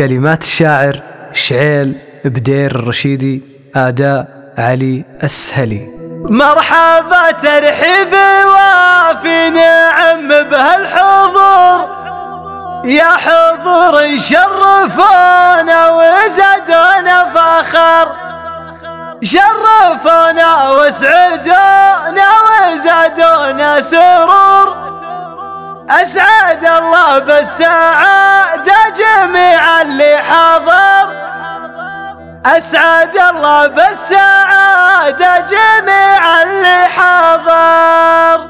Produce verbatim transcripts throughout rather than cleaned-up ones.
كلمات الشاعر شعيل بدير الرشيدي، أداء علي السهلي. مرحبا ترحيب وافي نعم بهالحضور، يا حضور شرفونا وزادونا فخر، شرفونا واسعدونا وزادونا سرور. أسعد الله بالسعادة جميع اللي حضر، أسعد الله بالسعادة جميع اللي حضر.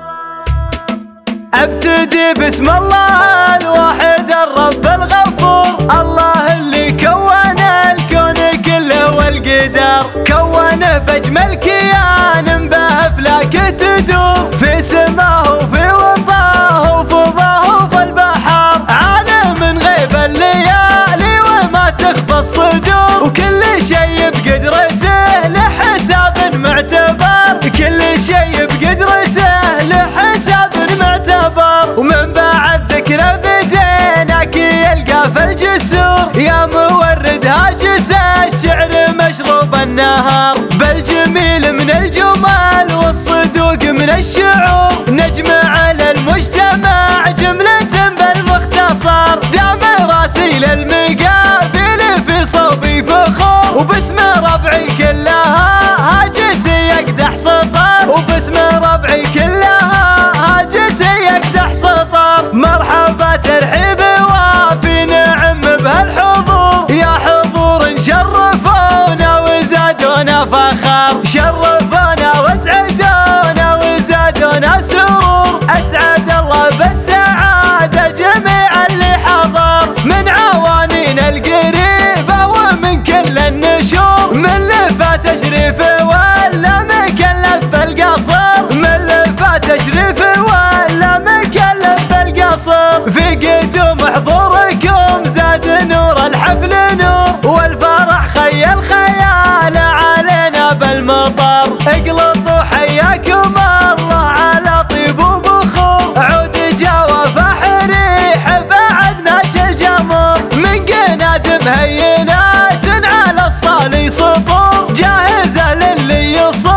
ابتدي بسم الله الواحد الرب الغفور، الله اللي كون الكون كله والقدر، كونه بأجمل كيان به أفلاك تدور، في سماه وفي وطاه وفضاه وفي البحر، عالم غيب الليالي وما تخفى الصدور، وكل شيء بقدرته لحساب معتبر، كل شيء بقدرته لحساب معتبر. ومن بعد ذكره بديناك يلقى في الجسور، يا مورد هاجس الشعر مشروب النهار، بالجميل من الجمال والصدوق من الشعور، نجمع على المجتمع جملة بالمختصر، دام راسي للمقابل في صوبي فخور، وباسم ربعي كلها هاجس يقدح سطر، وباسم ربعي كلها هاجس يقدح سطر. مرحبا ترحيب وافي نعم بهالحضور، يا حضور شرفونا وزادونا فخر، شرفونا واسعدونا وزادونا سرور. أسعد الله بالسعادة جميع اللي حضر، من عوانين القريبة ومن كل النشور، من لفى تشريف ولا مكلف بالقصر، من لفى تشريف ولا مكلف بالقصر. في قدوم حضوركم زاد نور الحفل نور، والفرح خيل خيال علينا بالمطر، اقلطوا حياكم الله على طيب وبخور، عود جوا فحريح بعد ناس الجمر، من قناد مهينات على الصالي سطور، جاهزة للي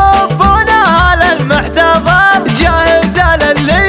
يصبونها للمحتضر، جاهزة للي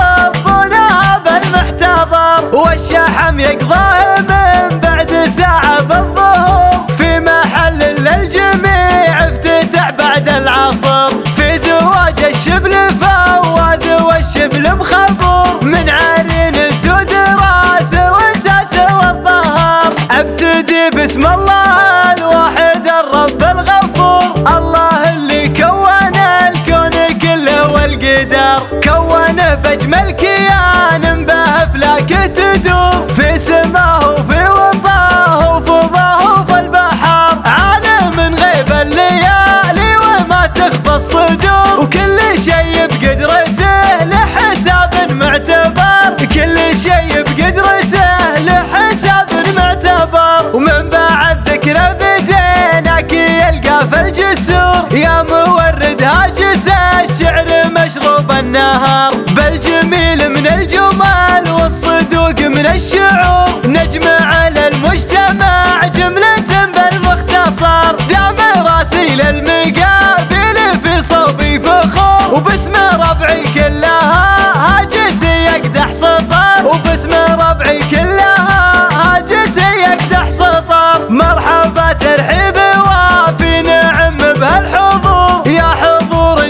يصبونها بالمحتضر. والشحم يقضاه من بعد ساعة بالظهور، في محل للجميع افتتح بعد العصر، في زواج الشبل فواز والشبل مخبور، من عرين سود راس وساس والظهر. ابتدي بسم الله الواحد الرب الغفور، الله اللي كون الكون كله والقدر، كونه بأجمل كيان به أفلاك تدور، في سماه وفي وطاه وفضاه وفي البحر، عالم غيب الليالي وما تخفى الصدور، وكل شيء بقدرته لحساب معتبر، كل شيء بقدرته لحساب معتبر. ومن بعد ذكره بديناك يلقى في الجسور، يا مورد هاجس الشعر مشروب النهار، بالجميل من الجمال والصدوق من الشعور، نجمع على المجتمع جملة بالمختصر، دام راسي للمقابل في صوبي فخور، وباسم ربعي كلها هاجس يقدح سطر، وباسم ربعي كلها هاجس يقدح سطر. مرحبا ترحيب وافي نعم بهالحضور، يا حضور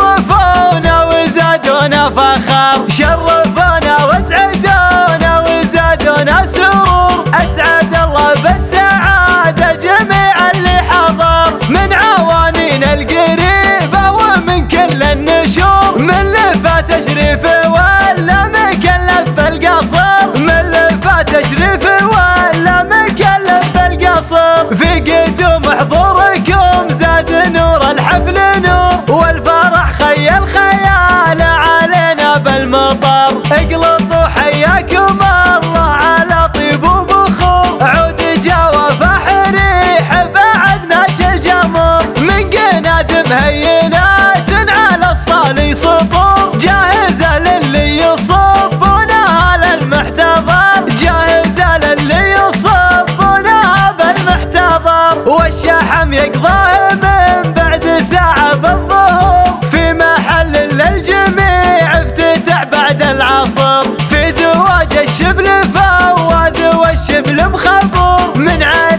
شرفونا وزادونا فخر، شرفونا واسعدونا وزادونا سرور. أسعد الله بالسعادة جميع اللي حضر، من عوانين القريبة ومن كل النشور، من لفى تشريف ولا مكلف بالقصر، من لفى تشريف ولا مكلف بالقصر. في قدوم حضوركم زاد نور الحفل نور، والفرح خيل خيال علينا بالمطر، اقلطوا حياكم الله على طيب وبخور، عود جوا فحريح بعد ناس الجمر، من قناد مهينات على الصالي سطور، جاهزة للي يصبونها للمحتضر، جاهزة للي يصبونها بعد العصر، في زواج الشبل فواز والشبل مخبور، من